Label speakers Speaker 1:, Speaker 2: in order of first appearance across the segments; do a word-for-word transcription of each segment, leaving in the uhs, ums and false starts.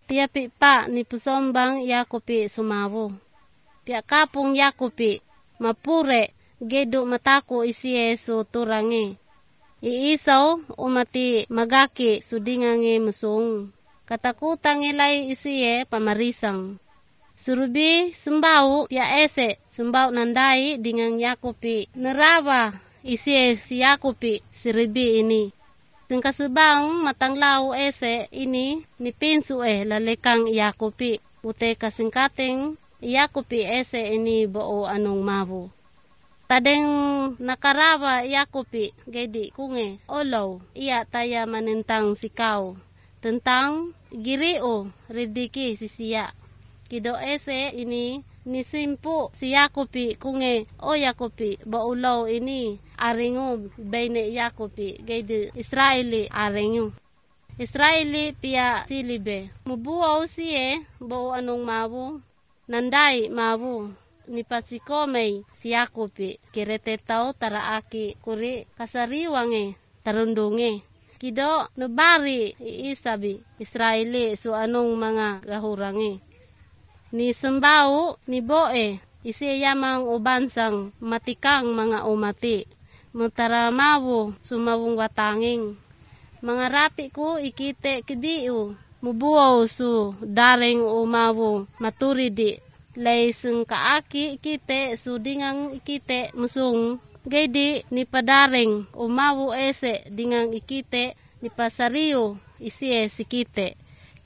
Speaker 1: Pia pipa ni pusombang Yakopi sumawo. Pia kapung Yakopi mapure gedo matako isi Yesu turange. Iisaw umati magaki sudingange musung. Katakutang ilay isiye pamarisang. Surubi sumbaw pia ese sumbaw nandai dingang Yakopi. Narawa isiye si Yakopi siribi ini. Singkasubang matanglaw ese ini nipinsu eh lalekang Yakopi. Ute kasingkating Yakopi ese ini bao anong mawo. Tadeng nakarawa Yakopi gedi kunge olaw iya taya manentang sikaw. Tentang girio ridiki sisiya. Kido ese ini nisimpu si Yakopi kunge o Yakopi baulaw ini aringo bayne Yakopi gedi Israeli aringo. Israeli pia silibe. Mubuaw siye bao anong mawo. Nandai mawo. Ni patsikomay si Yakopi kirete tao taraaki kuri kasariwange tarundunge. Kido nubari iisabi Israeli so anong mga gahurange. Ni sembau ni boe isi yamang ubansang matikang mga umati. Mutaramawo sumawong watanging. Mga rapi ko ikite kidiu. Mubuaw su daring umawo maturidi. Laiseng kaaki ikite sudingang ikite musung. Gaydi ni padaring umawo ese dingang ikite ni pasariyo isi sikite.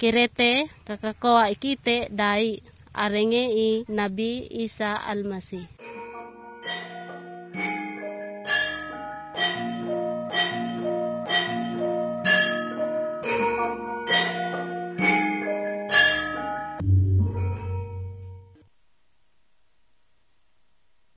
Speaker 1: Kirete kakakoa ikite dai arenge i Nabi Isa Almasih.